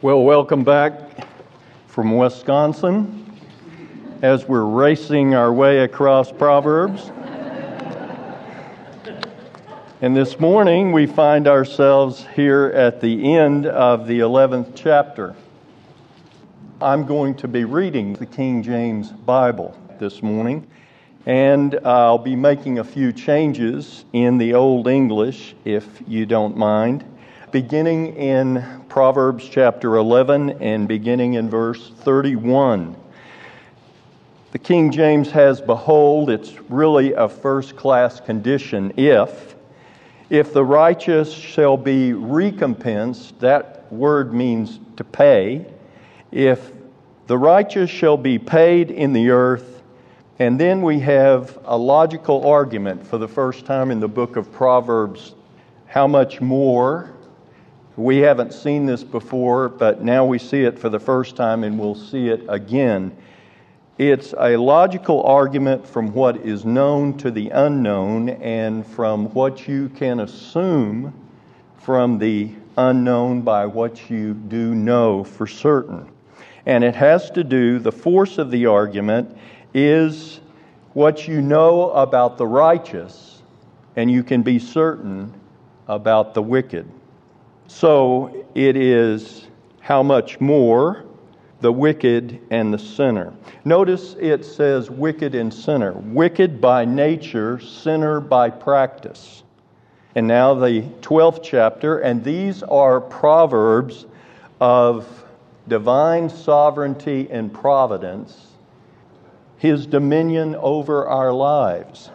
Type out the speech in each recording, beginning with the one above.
Well, welcome back from Wisconsin as we're racing our way across Proverbs. And this morning we find ourselves here at the end of the 11th chapter. I'm going to be reading the King James Bible this morning, and I'll be making a few changes in the Old English, if you don't mind, beginning in Proverbs chapter 11 and beginning in verse 31. The King James has, behold, it's really a first-class condition, if the righteous shall be recompensed, that word means to pay, if the righteous shall be paid in the earth. And then we have a logical argument for the first time in the book of Proverbs. How much more? We haven't seen this before, but now we see it for the first time and we'll see it again. It's a logical argument from what is known to the unknown and from what you can assume from the unknown by what you do know for certain. And it has to do, the force of the argument is what you know about the righteous, and you can be certain about the wicked. So it is how much more the wicked and the sinner. Notice it says wicked and sinner. Wicked by nature, sinner by practice. And now the 12th chapter, and these are proverbs of divine sovereignty and providence, His dominion over our lives.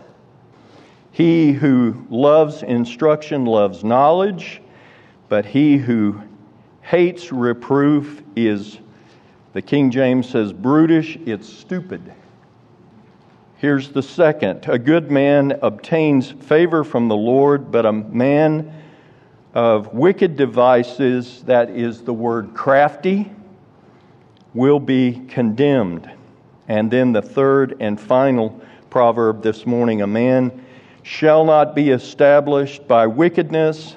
He who loves instruction loves knowledge, but he who hates reproof is, the King James says, brutish, it's stupid. Here's the second. A good man obtains favor from the Lord, but a man of wicked devices, that is the word crafty, will be condemned. And then the third and final proverb this morning, a man shall not be established by wickedness,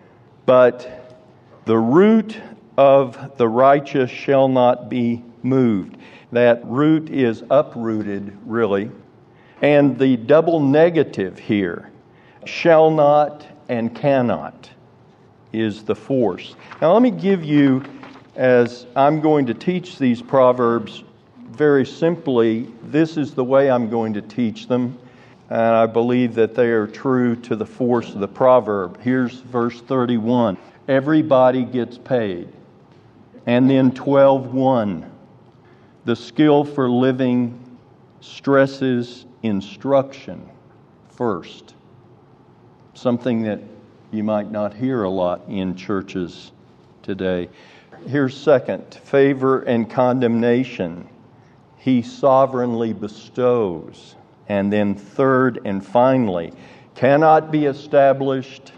but the root of the righteous shall not be moved. That root is uprooted, really. And the double negative here, shall not and cannot, is the force. Now let me give you, as I'm going to teach these proverbs very simply, this is the way I'm going to teach them. And I believe that they are true to the force of the proverb. Here's verse 31. Everybody gets paid. And then 12:1. The skill for living stresses instruction first. Something that you might not hear a lot in churches today. Here's second. Favor and condemnation. He sovereignly bestows. And then third and finally, cannot be established,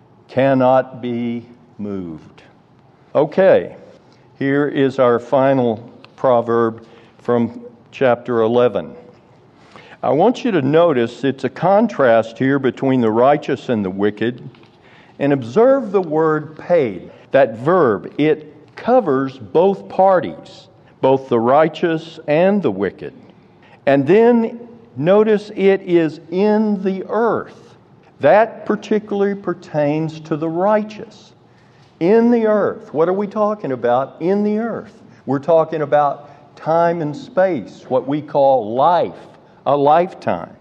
cannot be moved. Okay, here is our final proverb from chapter 11. I want you to notice it's a contrast here between the righteous and the wicked. And observe the word paid. That verb, it covers both parties, both the righteous and the wicked. And then notice it is in the earth. That particularly pertains to the righteous. In the earth. What are we talking about in the earth? We're talking about time and space, what we call life, a lifetime.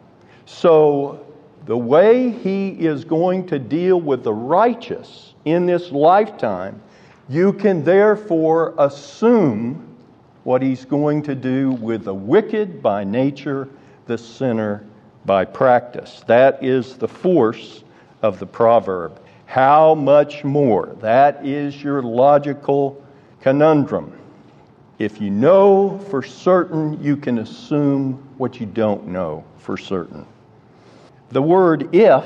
So the way He is going to deal with the righteous in this lifetime, you can therefore assume what He's going to do with the wicked by nature, the sinner by practice. That is the force of the proverb. How much more? That is your logical conundrum. If you know for certain, you can assume what you don't know for certain. The word if,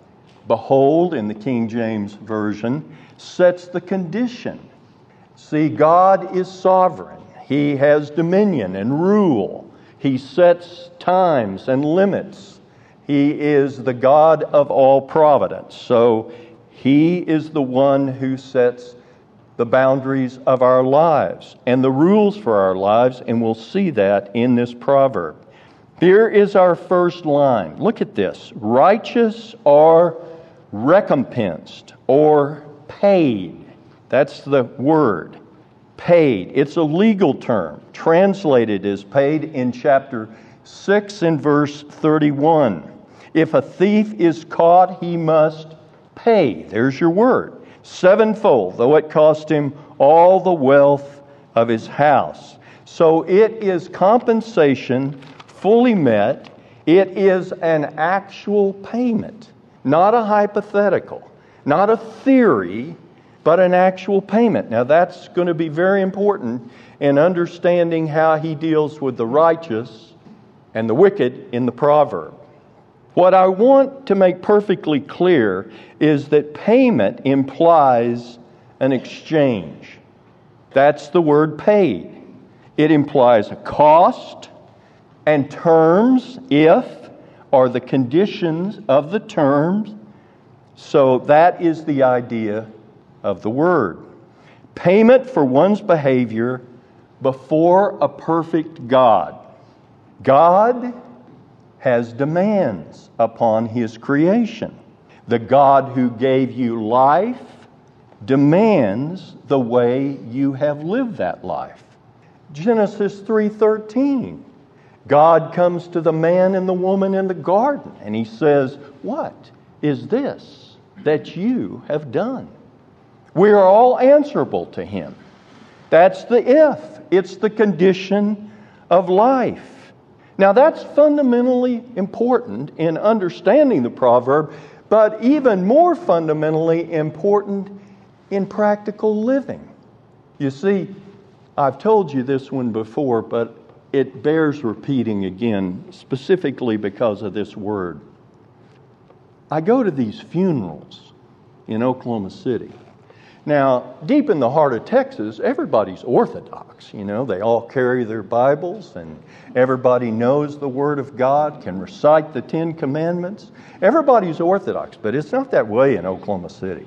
behold, in the King James Version, sets the condition. See, God is sovereign. He has dominion and rule. He sets times and limits. He is the God of all providence. So He is the one who sets the boundaries of our lives and the rules for our lives, and we'll see that in this proverb. Here is our first line. Look at this. Righteous are recompensed or paid. That's the word. Paid. It's a legal term. Translated as paid in chapter 6 and verse 31. If a thief is caught, he must pay. There's your word. Sevenfold, though it cost him all the wealth of his house. So it is compensation fully met. It is an actual payment, not a hypothetical, not a theory, but an actual payment. Now that's going to be very important in understanding how he deals with the righteous and the wicked in the proverb. What I want to make perfectly clear is that payment implies an exchange. That's the word paid. It implies a cost and terms, if, are the conditions of the terms. So that is the idea of the word. Payment for one's behavior before a perfect God. God has demands upon His creation. The God who gave you life demands the way you have lived that life. Genesis 3:13. God comes to the man and the woman in the garden and He says, "What is this that you have done?" We are all answerable to Him. That's the if. It's the condition of life. Now that's fundamentally important in understanding the proverb, but even more fundamentally important in practical living. You see, I've told you this one before, but it bears repeating again, specifically because of this word. I go to these funerals in Oklahoma City. Now, deep in the heart of Texas, everybody's Orthodox. You know, they all carry their Bibles and everybody knows the Word of God, can recite the 10 Commandments. Everybody's Orthodox, but it's not that way in Oklahoma City.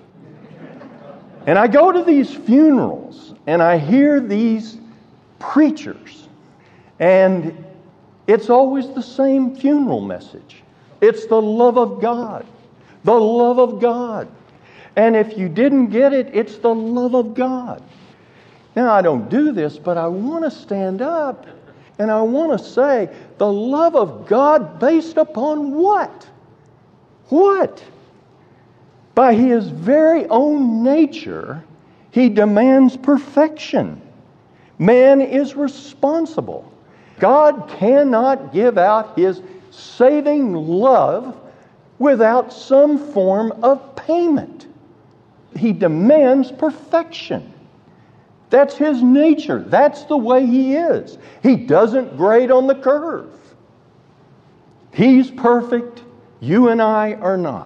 And I go to these funerals and I hear these preachers, and it's always the same funeral message. It's the love of God. The love of God. And if you didn't get it, it's the love of God. Now, I don't do this, but I want to stand up and I want to say, the love of God based upon what? What? By His very own nature, He demands perfection. Man is responsible. God cannot give out His saving love without some form of payment. He demands perfection. That's His nature. That's the way He is. He doesn't grade on the curve. He's perfect. You and I are not.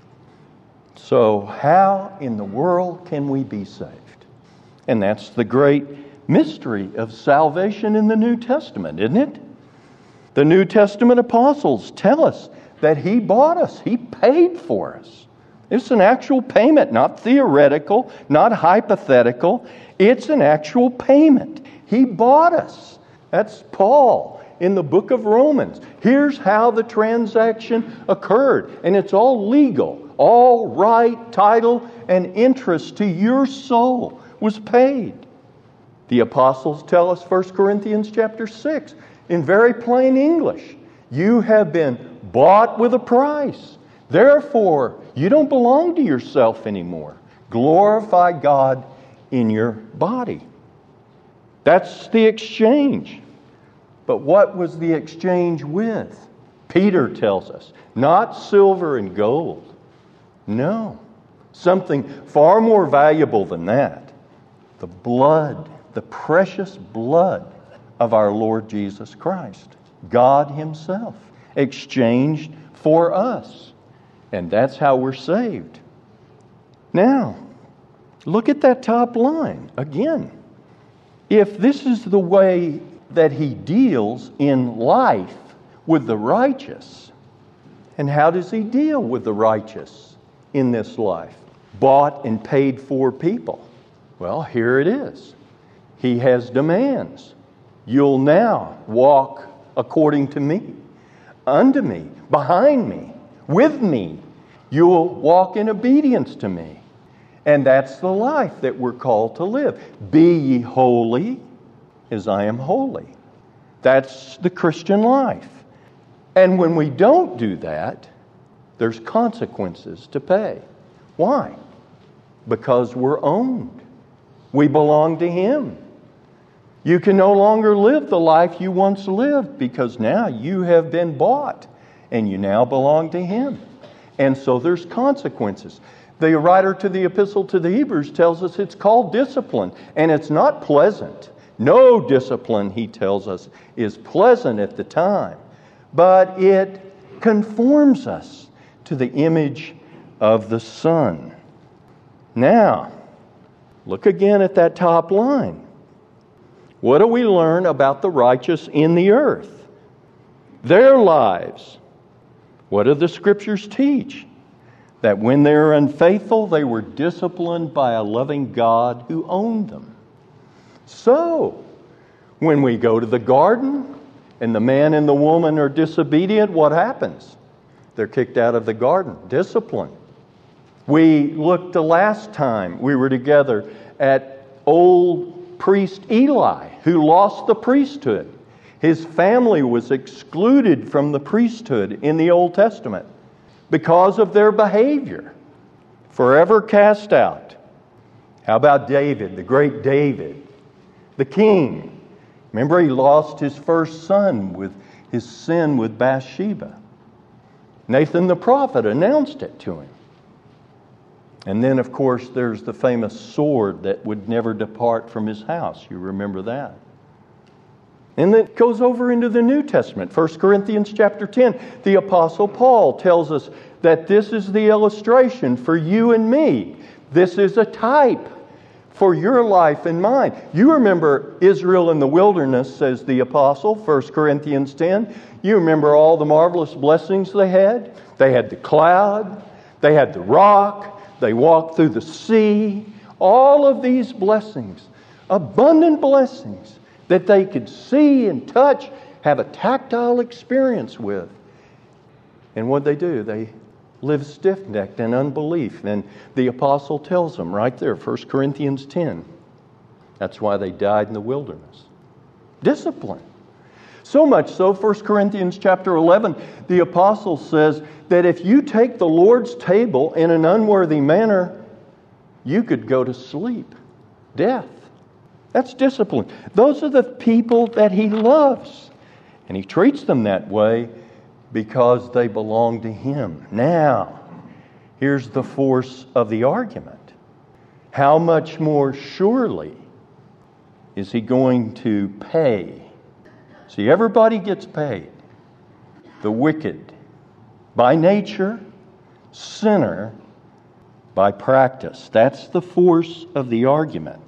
So how in the world can we be saved? And that's the great mystery of salvation in the New Testament, isn't it? The New Testament apostles tell us that He bought us. He paid for us. It's an actual payment, not theoretical, not hypothetical. It's an actual payment. He bought us. That's Paul in the book of Romans. Here's how the transaction occurred. And it's all legal. All right, title, and interest to your soul was paid. The apostles tell us, 1 Corinthians chapter 6, in very plain English, you have been bought with a price. Therefore, you don't belong to yourself anymore. Glorify God in your body. That's the exchange. But what was the exchange with? Peter tells us, not silver and gold. No, something far more valuable than that. The blood, the precious blood of our Lord Jesus Christ. God Himself exchanged for us. And that's how we're saved. Now, look at that top line again. If this is the way that He deals in life with the righteous, and how does He deal with the righteous in this life? Bought and paid for people. Well, here it is. He has demands. You'll now walk according to me, unto me, behind me, with me. You'll walk in obedience to me. And that's the life that we're called to live. Be ye holy as I am holy. That's the Christian life. And when we don't do that, there's consequences to pay. Why? Because we're owned. We belong to Him. You can no longer live the life you once lived because now you have been bought and you now belong to Him. And so there's consequences. The writer to the Epistle to the Hebrews tells us it's called discipline, and it's not pleasant. No discipline, he tells us, is pleasant at the time, but it conforms us to the image of the Son. Now, look again at that top line. What do we learn about the righteous in the earth? Their lives. What do the Scriptures teach? That when they were unfaithful, they were disciplined by a loving God who owned them. So, when we go to the garden and the man and the woman are disobedient, what happens? They're kicked out of the garden. Discipline. We looked the last time we were together at old priest Eli, who lost the priesthood. His family was excluded from the priesthood in the Old Testament because of their behavior. Forever cast out. How about David, the great David, the king? Remember, he lost his first son with his sin with Bathsheba. Nathan the prophet announced it to him. And then, of course, there's the famous sword that would never depart from his house. You remember that. And then it goes over into the New Testament. 1 Corinthians chapter 10, the Apostle Paul tells us that this is the illustration for you and me. This is a type for your life and mine. You remember Israel in the wilderness, says the Apostle, 1 Corinthians 10. You remember all the marvelous blessings they had? They had the cloud, they had the rock, they walked through the sea. All of these blessings, abundant blessings, that they could see and touch, have a tactile experience with. And what they do? They live stiff-necked in unbelief. And the apostle tells them right there, 1 Corinthians 10. That's why they died in the wilderness. Discipline. So much so, 1 Corinthians chapter 11, the apostle says that if you take the Lord's table in an unworthy manner, you could go to sleep. Death. That's discipline. Those are the people that He loves. And He treats them that way because they belong to Him. Now, here's the force of the argument. How much more surely is He going to pay? See, everybody gets paid. The wicked, by nature, sinner, by practice. That's the force of the argument.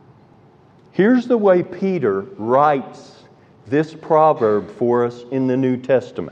Here's the way Peter writes this proverb for us in the New Testament.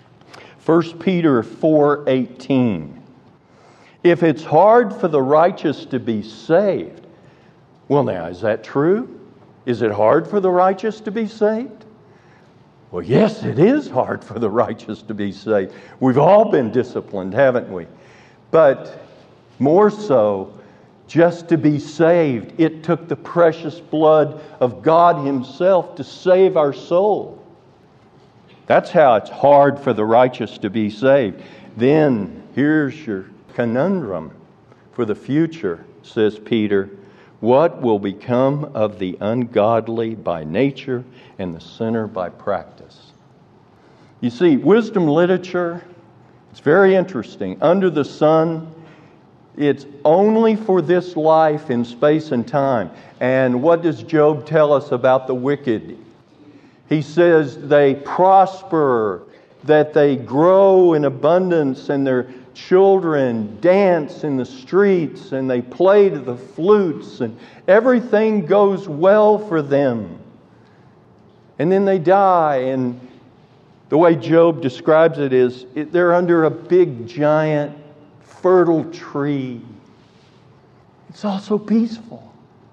1 Peter 4:18. If it's hard for the righteous to be saved, well now, is that true? Is it hard for the righteous to be saved? Well, yes, it is hard for the righteous to be saved. We've all been disciplined, haven't we? But more so, just to be saved, it took the precious blood of God Himself to save our soul. That's how it's hard for the righteous to be saved. Then, here's your conundrum for the future, says Peter. What will become of the ungodly by nature and the sinner by practice? You see, wisdom literature, it's very interesting. Under the sun, it's only for this life in space and time. And what does Job tell us about the wicked? He says they prosper, that they grow in abundance, and their children dance in the streets, and they play to the flutes, and everything goes well for them. And then they die, and the way Job describes it is they're under a big, giant, fertile tree. It's also peaceful.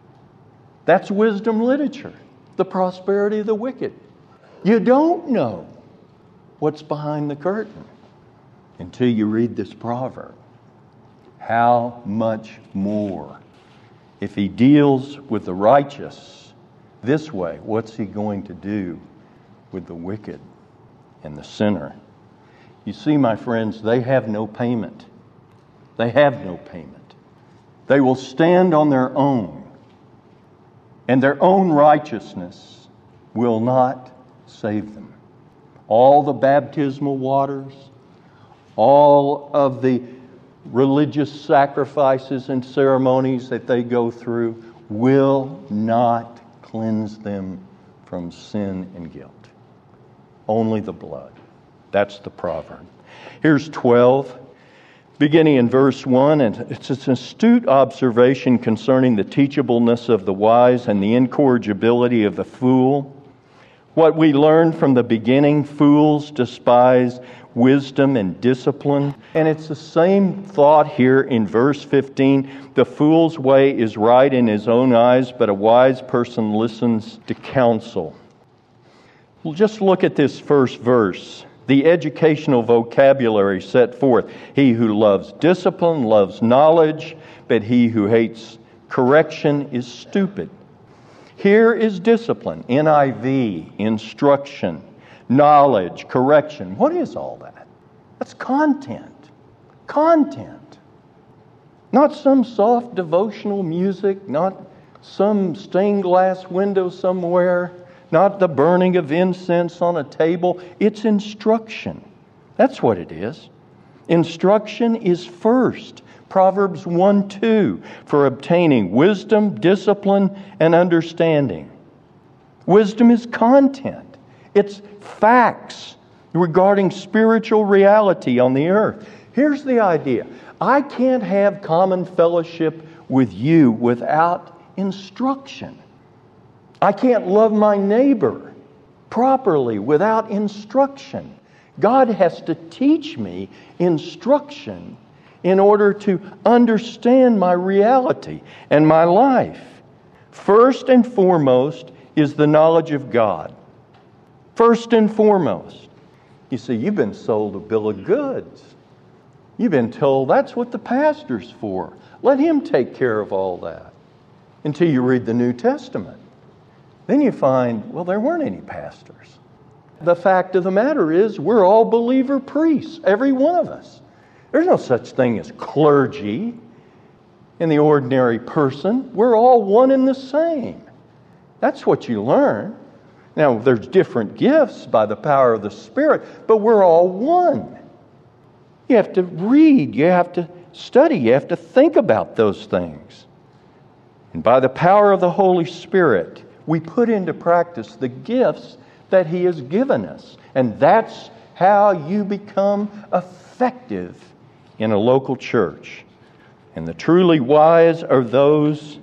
That's wisdom literature, the prosperity of the wicked. You don't know what's behind the curtain until you read this proverb. How much more? If he deals with the righteous this way, what's he going to do with the wicked and the sinner? You see, my friends, they have no payment. They have no payment. They will stand on their own, and their own righteousness will not save them. All the baptismal waters, all of the religious sacrifices and ceremonies that they go through will not cleanse them from sin and guilt. Only the blood. That's the proverb. Here's 12, beginning in verse 1, and it's an astute observation concerning the teachableness of the wise and the incorrigibility of the fool. What we learned from the beginning, fools despise wisdom and discipline. And it's the same thought here in verse 15. The fool's way is right in his own eyes, but a wise person listens to counsel. Well, just look at this first verse. The educational vocabulary set forth. He who loves discipline loves knowledge, but he who hates correction is stupid. Here is discipline, NIV, instruction, knowledge, correction. What is all that? That's content. Content. Not some soft devotional music, not some stained glass window somewhere, not the burning of incense on a table. It's instruction. That's what it is. Instruction is first. Proverbs 1:2, for obtaining wisdom, discipline, and understanding. Wisdom is content. It's facts regarding spiritual reality on the earth. Here's the idea. I can't have common fellowship with you without instruction. I can't love my neighbor properly without instruction. God has to teach me instruction in order to understand my reality and my life. First and foremost is the knowledge of God. First and foremost. You see, you've been sold a bill of goods. You've been told that's what the pastor's for. Let him take care of all that. Until you read the New Testament. Then you find, well, there weren't any pastors. The fact of the matter is, we're all believer priests, every one of us. There's no such thing as clergy in the ordinary person. We're all one and the same. That's what you learn. Now, there's different gifts by the power of the Spirit, but we're all one. You have to read, you have to study, you have to think about those things. And by the power of the Holy Spirit, we put into practice the gifts that He has given us. And that's how you become effective in a local church. And the truly wise are those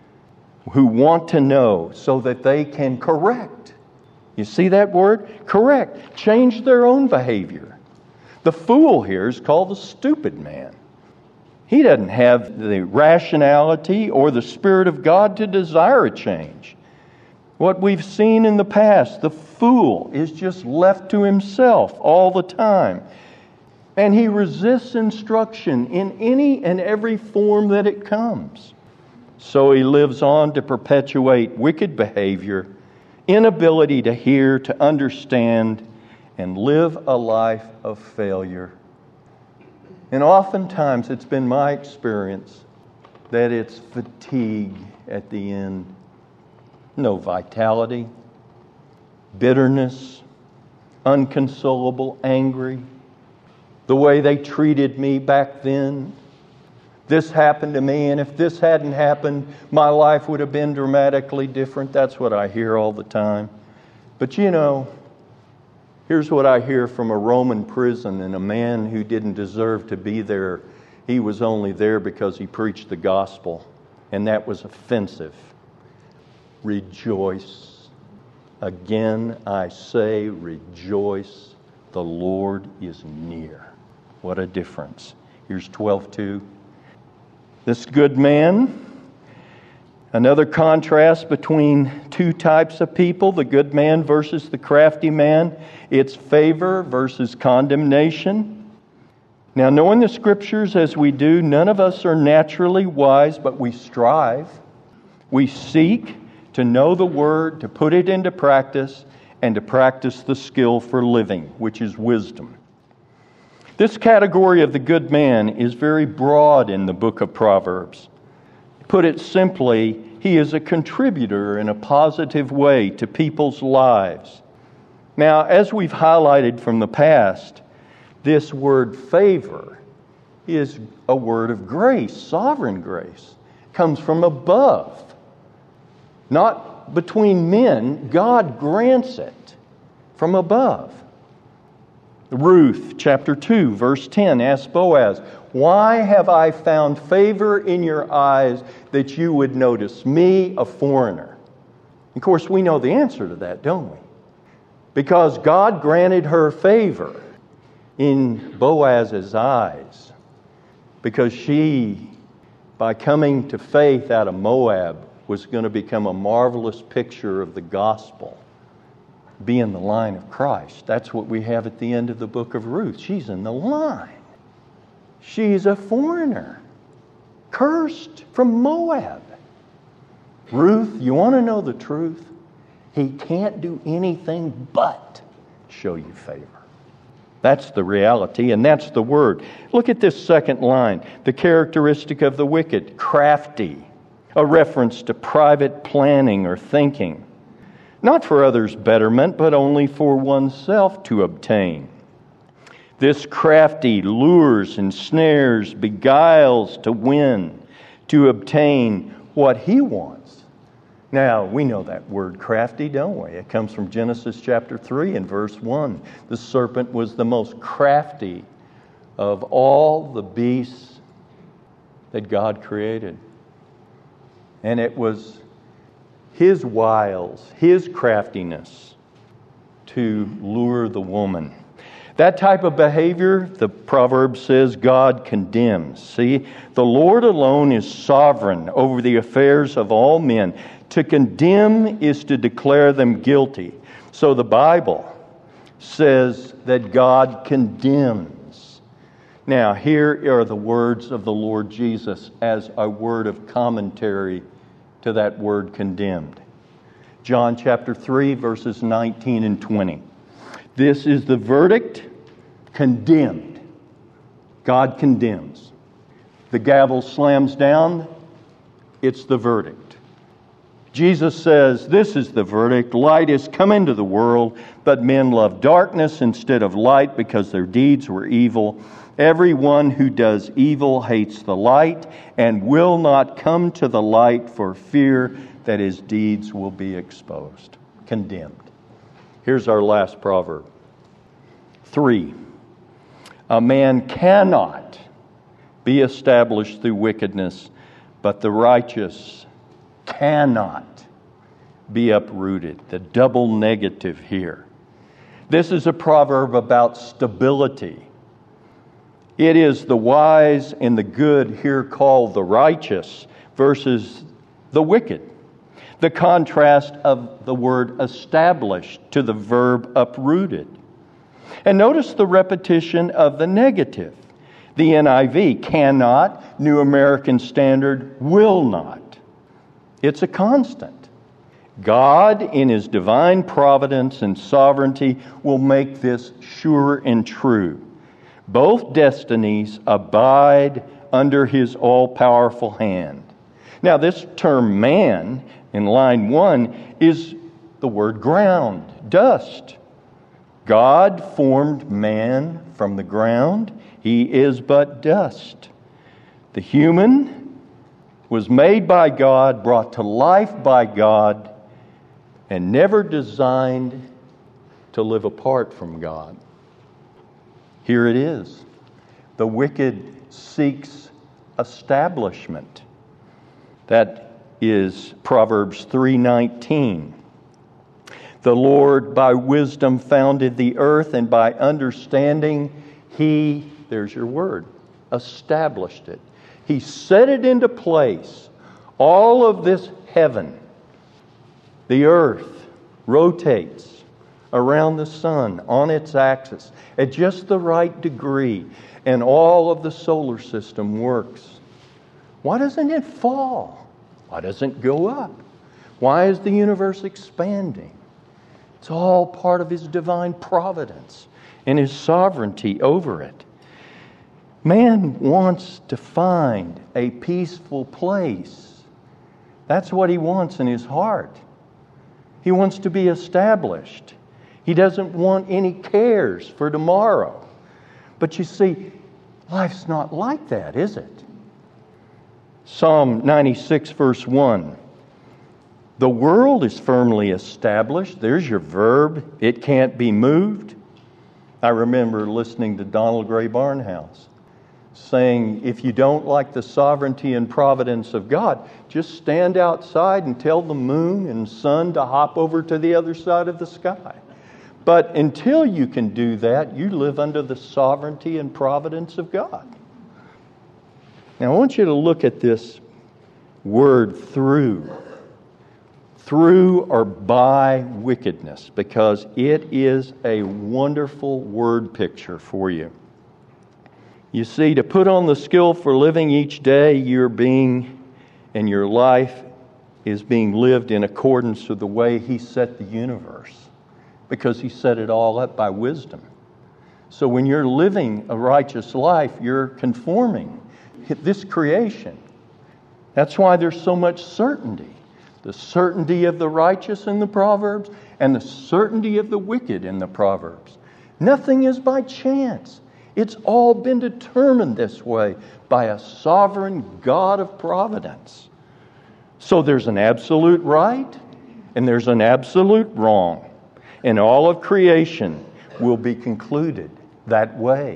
who want to know so that they can correct. You see that word? Correct. Change their own behavior. The fool here is called the stupid man. He doesn't have the rationality or the Spirit of God to desire a change. What we've seen in the past, the fool is just left to himself all the time. And he resists instruction in any and every form that it comes. So he lives on to perpetuate wicked behavior, inability to hear, to understand, and live a life of failure. And oftentimes it's been my experience that it's fatigue at the end. No vitality, bitterness, unconsolable, angry. The way they treated me back then. This happened to me, and if this hadn't happened, my life would have been dramatically different. That's what I hear all the time. But you know, here's what I hear from a Roman prison and a man who didn't deserve to be there. He was only there because he preached the gospel, and that was offensive. Rejoice. Again, I say, rejoice. The Lord is near. What a difference. Here's 12:2. This good man Another contrast between two types of people, the good man versus the crafty man, it's favor versus condemnation. Now, knowing the Scriptures as we do, none of us are naturally wise, but we strive. We seek to know the Word, to put it into practice, and to practice the skill for living, which is wisdom. This category of the good man is very broad in the book of Proverbs. Put it simply, he is a contributor in a positive way to people's lives. Now, as we've highlighted from the past, this word favor is a word of grace, sovereign grace. It comes from above, not between men. God grants it from above. Ruth chapter 2, verse 10 asks Boaz, "Why have I found favor in your eyes that you would notice me, a foreigner?" Of course, we know the answer to that, don't we? Because God granted her favor in Boaz's eyes. Because she, by coming to faith out of Moab, was going to become a marvelous picture of the gospel. Be in the line of Christ. That's what we have at the end of the book of Ruth. She's in the line. She's a foreigner, cursed from Moab. Ruth, you want to know the truth? He can't do anything but show you favor. That's the reality, and that's the word. Look at this second line. The characteristic of the wicked, crafty, a reference to private planning or thinking. Not for others' betterment, but only for oneself to obtain. This crafty lures and snares, beguiles to win, to obtain what he wants. Now, we know that word crafty, don't we? It comes from Genesis chapter 3 and verse 1. The serpent was the most crafty of all the beasts that God created. And it was his wiles, his craftiness to lure the woman. That type of behavior, the proverb says, God condemns. See, the Lord alone is sovereign over the affairs of all men. To condemn is to declare them guilty. So the Bible says that God condemns. Now, here are the words of the Lord Jesus as a word of commentary to that word condemned. John chapter 3, verses 19 and 20. This is the verdict, condemned. God condemns. The gavel slams down, it's the verdict. Jesus says, this is the verdict. Light has come into the world, but men love darkness instead of light because their deeds were evil. Everyone who does evil hates the light and will not come to the light for fear that his deeds will be exposed. Condemned. Here's our last proverb. 3. A man cannot be established through wickedness, but the righteous cannot be uprooted. The double negative here. This is a proverb about stability. It is the wise and the good here called the righteous versus the wicked. The contrast of the word established to the verb uprooted. And notice the repetition of the negative. The NIV, cannot. New American Standard, will not. It's a constant. God, in His divine providence and sovereignty, will make this sure and true. Both destinies abide under His all-powerful hand. Now, this term man in line 1 is the word ground, dust. God formed man from the ground. He is but dust. The human was made by God, brought to life by God, and never designed to live apart from God. Here it is. The wicked seeks establishment. That is Proverbs 3:19. The Lord by wisdom founded the earth, and by understanding He, there's your word, established it. He set it into place. All of this heaven. The earth rotates around the sun on its axis at just the right degree, and all of the solar system works. Why doesn't it fall? Why doesn't it go up? Why is the universe expanding? It's all part of His divine providence and His sovereignty over it. Man wants to find a peaceful place. That's what he wants in his heart. He wants to be established. He doesn't want any cares for tomorrow. But you see, life's not like that, is it? Psalm 96, verse 1. The world is firmly established. There's your verb. It can't be moved. I remember listening to Donald Gray Barnhouse saying, if you don't like the sovereignty and providence of God, just stand outside and tell the moon and sun to hop over to the other side of the sky. But until you can do that, you live under the sovereignty and providence of God. Now I want you to look at this word through. Through or by wickedness, because it is a wonderful word picture for you. You see, to put on the skill for living each day, your being and your life is being lived in accordance with the way He set the universe, because He set it all up by wisdom. So when you're living a righteous life, you're conforming this creation. That's why there's so much certainty. The certainty of the righteous in the Proverbs and the certainty of the wicked in the Proverbs. Nothing is by chance. It's all been determined this way by a sovereign God of providence. So there's an absolute right and there's an absolute wrong. And all of creation will be concluded that way.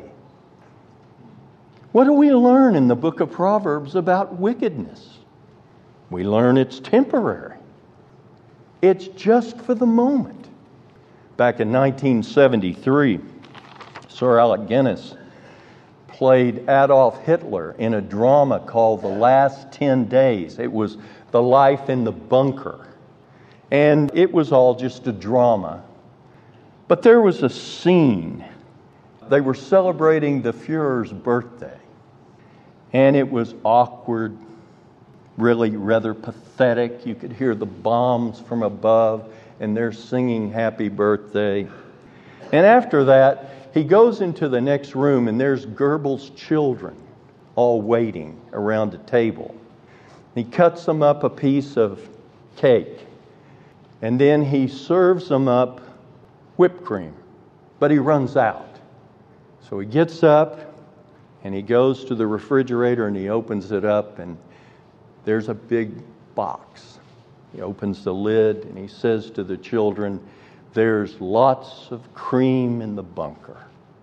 What do we learn in the book of Proverbs about wickedness? We learn it's temporary. It's just for the moment. Back in 1973, Sir Alec Guinness played Adolf Hitler in a drama called The Last 10 Days. It was the life in the bunker. And it was all just a drama. But there was a scene. They were celebrating the Fuhrer's birthday. And it was awkward, really rather pathetic. You could hear the bombs from above, and they're singing Happy Birthday. And after that, he goes into the next room, and there's Goebbels' children all waiting around a table. He cuts them up a piece of cake, and then he serves them up whipped cream, but he runs out. So he gets up, and he goes to the refrigerator, and he opens it up, and there's a big box. He opens the lid, and he says to the children, "There's lots of cream in the bunker."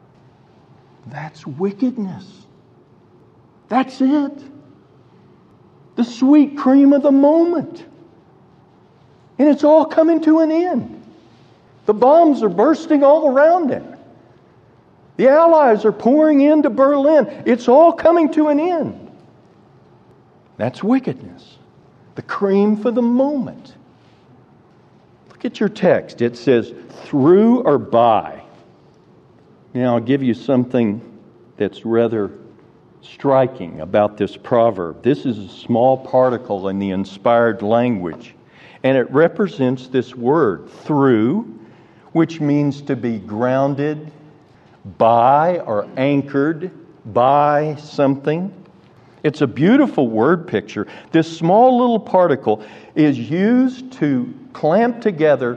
That's wickedness. That's it. The sweet cream of the moment. And it's all coming to an end. The bombs are bursting all around him. The Allies are pouring into Berlin. It's all coming to an end. That's wickedness. The cream for the moment. Look at your text. It says, through or by. Now, I'll give you something that's rather striking about this proverb. This is a small particle in the inspired language, and it represents this word, through, which means to be grounded by or anchored by something. It's a beautiful word picture. This small little particle is used to clamp together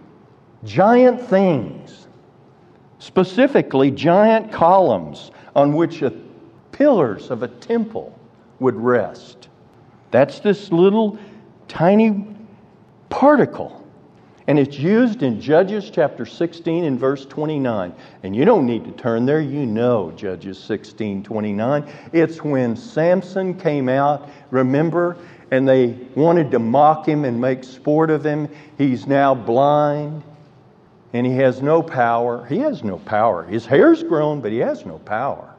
giant things, specifically giant columns on which pillars of a temple would rest. That's this little tiny particle. And it's used in Judges chapter 16 and verse 29. And you don't need to turn there. You know Judges 16:29. It's when Samson came out, remember, and they wanted to mock him and make sport of him. He's now blind, and he has no power. He has no power. His hair's grown, but he has no power.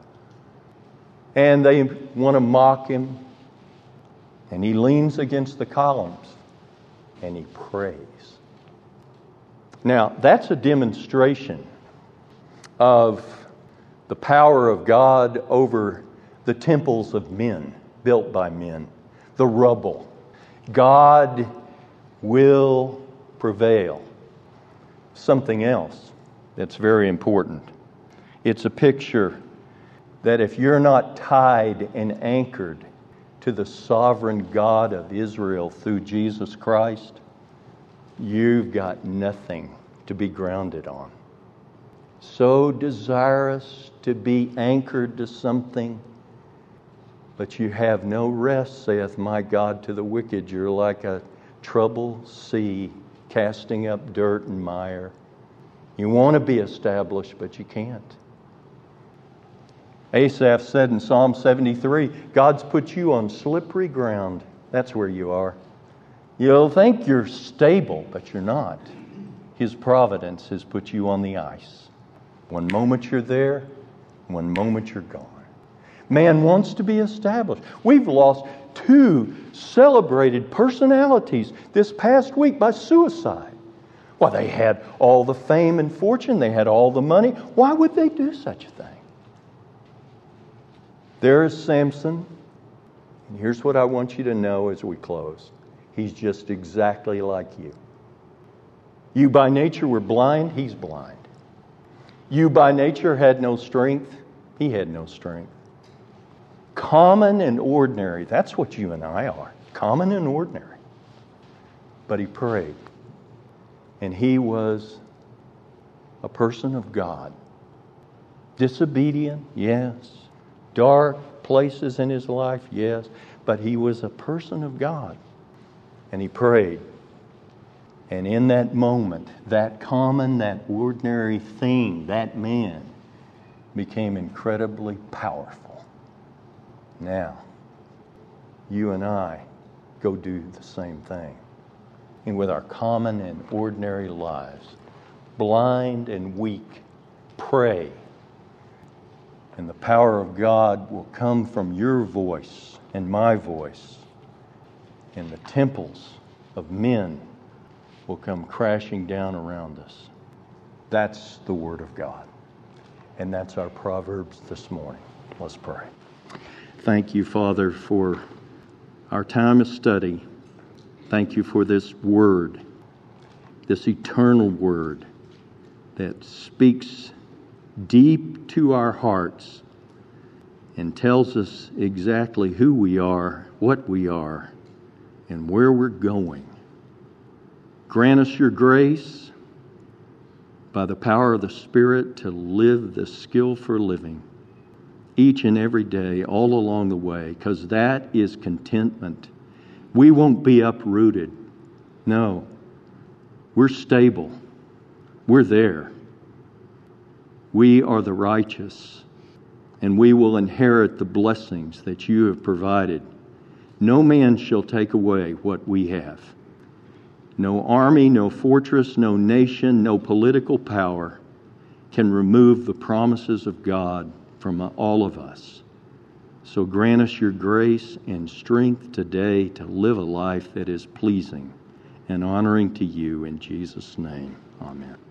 And they want to mock him, and he leans against the columns and he prays. Now, that's a demonstration of the power of God over the temples of men, built by men, the rubble. God will prevail. Something else that's very important. It's a picture that if you're not tied and anchored to the sovereign God of Israel through Jesus Christ, you've got nothing to be grounded on. So desirous to be anchored to something, but you have no rest, saith my God to the wicked. You're like a troubled sea casting up dirt and mire. You want to be established, but you can't. Asaph said in Psalm 73, God's put you on slippery ground. That's where you are. You'll think you're stable, but you're not. His providence has put you on the ice. One moment you're there, one moment you're gone. Man wants to be established. We've lost 2 celebrated personalities this past week by suicide. Well, they had all the fame and fortune. They had all the money. Why would they do such a thing? There is Samson. And here's what I want you to know as we close. He's just exactly like you. You by nature were blind. He's blind. You by nature had no strength. He had no strength. Common and ordinary. That's what you and I are. Common and ordinary. But he prayed. And he was a person of God. Disobedient, yes. Dark places in his life, yes. But he was a person of God. And he prayed. And in that moment, that common, that ordinary thing, that man, became incredibly powerful. Now, you and I go do the same thing. And with our common and ordinary lives, blind and weak, pray. And the power of God will come from your voice and my voice. And the temples of men will come crashing down around us. That's the Word of God. And that's our Proverbs this morning. Let's pray. Thank you, Father, for our time of study. Thank you for this Word, this eternal Word that speaks deep to our hearts and tells us exactly who we are, what we are, and where we're going. Grant us your grace by the power of the Spirit to live the skill for living each and every day, all along the way, because that is contentment. We won't be uprooted. No. We're stable. We're there. We are the righteous, and we will inherit the blessings that you have provided. No man shall take away what we have. No army, no fortress, no nation, no political power can remove the promises of God from all of us. So grant us your grace and strength today to live a life that is pleasing and honoring to you in Jesus' name. Amen.